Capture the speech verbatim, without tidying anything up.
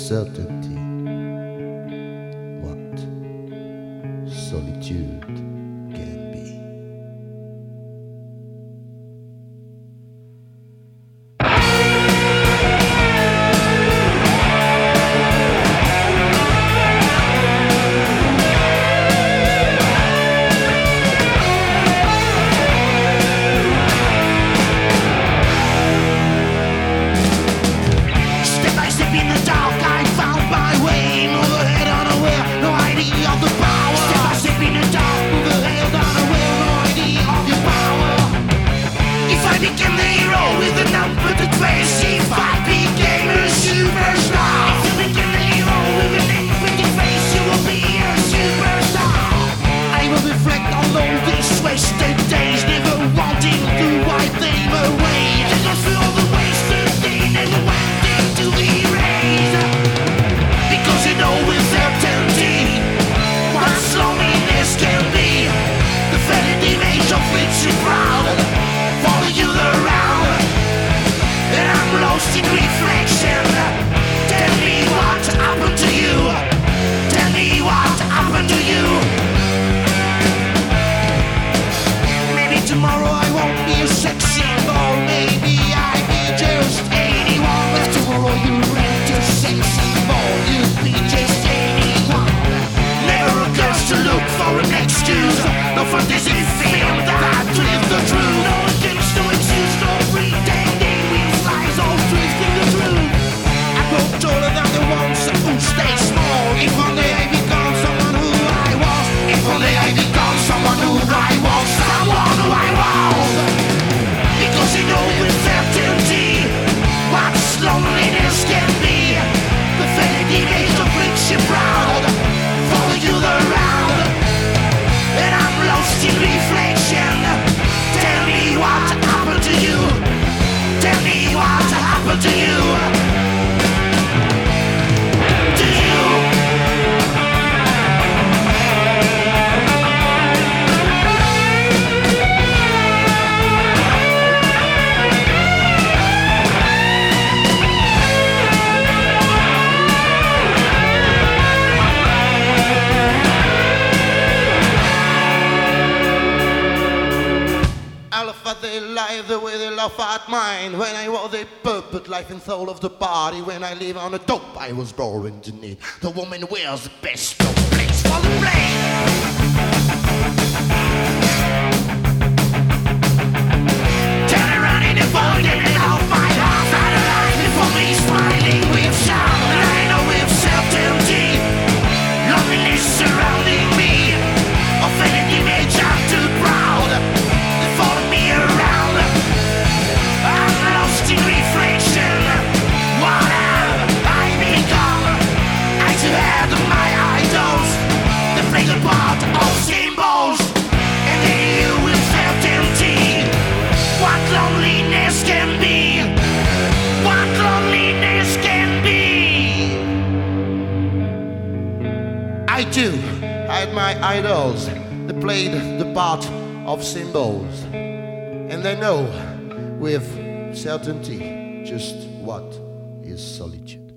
certainty what solitude can be. They lie the way they laugh at mine. When I was a puppet, life and soul of the body. When I live on a dope, I was born to need. The woman wears the best of place for the blame. Turn around in the void and out my heart. Analyze before me, smiling with sound. And I know with certainty, loneliness surrounding me. Offended image, I'm too proud. They follow me around. I'm lost in reflection. What have I become? I too had my idols. They play the part of symbols. And they knew with certainty what loneliness can be. What loneliness can be. I too had my idols. They played the part of symbols. And they know with certainty just what is solitude.